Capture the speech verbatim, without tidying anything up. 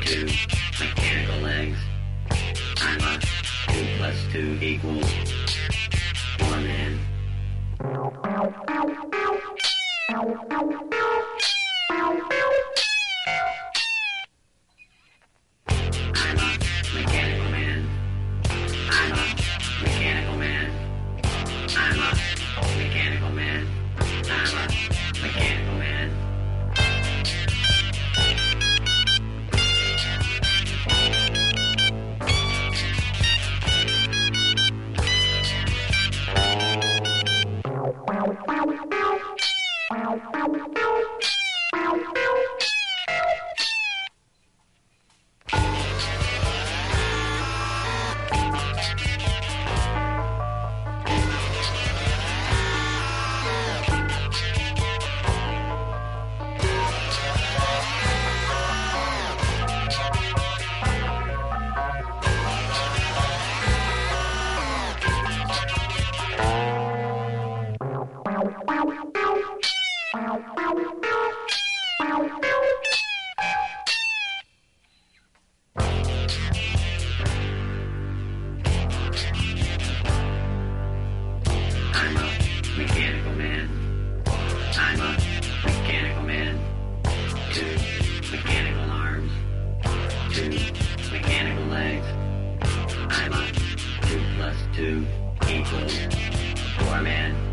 two mechanical legs. I'm a two plus two equals four man. I'm a mechanical man. I'm a mechanical man. I'm a mechanical man. I'm a mechanical man. I'm a mechanical man. I'm a mechanical man. Two mechanical arms. Two mechanical legs. I'm a two plus two equals four man.